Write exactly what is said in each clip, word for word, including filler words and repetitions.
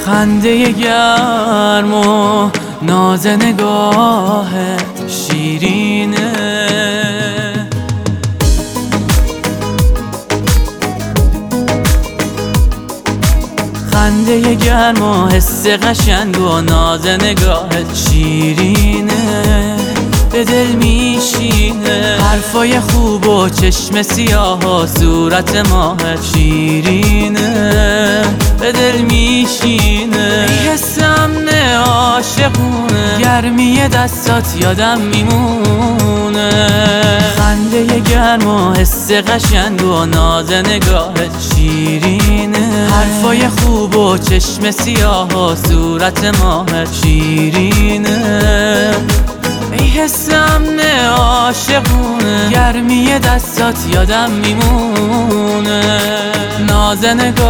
خنده گرم و ناز نگاهت شیرینه، خنده گرم و حس قشنگ و ناز نگاهت شیرینه، به دل میشینه حرفای خوب و چشم سیاه و صورت ماهت شیرینه، به دل میشینه ای حس امن عاشقونه، گرمی دستات یادم میمونه، خنده گرم و حس قشنگ و ناز نگاهت شیرینه، حرفای خوب و چشم سیاه و صورت ماهت شیرینه، ای حس امن عاشقونه، گرمی دستات یادم میمونه، ناز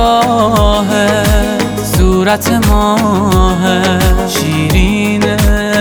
نگاهت صورت ماهت شیرینه.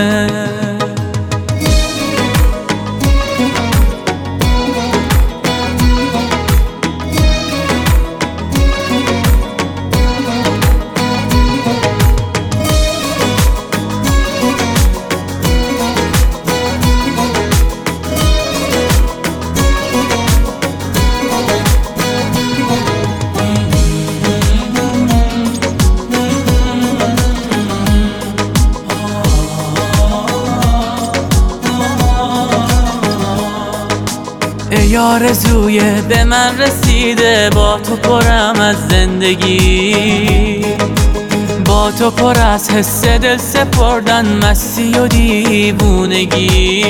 ای آرزوی به من رسیده، با تو پرم از زندگی، با تو پر از حس دل سپردن، مستی و دیوونگی،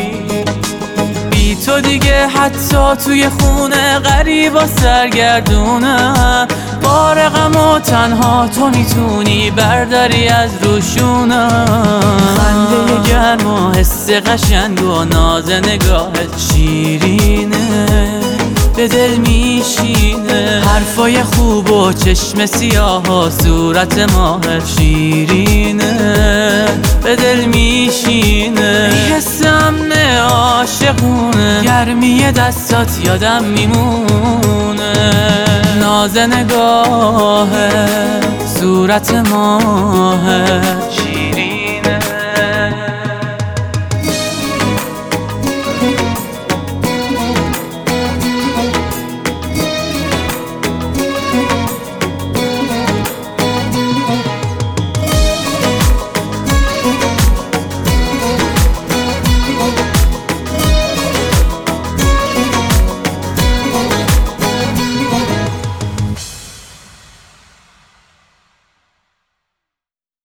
بی تو دیگه حتی توی خونه غریبا سرگردونم، بار غم و تنها تو میتونی برداری از روشونم، خنده گرم و حس قشنگ و ناز نگاهت شیرینه، به دل میشینه حرفای خوب و چشم سیاه و صورت ماهت شیرینه، به دل میشینه ای حس امن عاشقونه، گرمی دستات یادم میمونه، ناز نگاهت صورت ماهت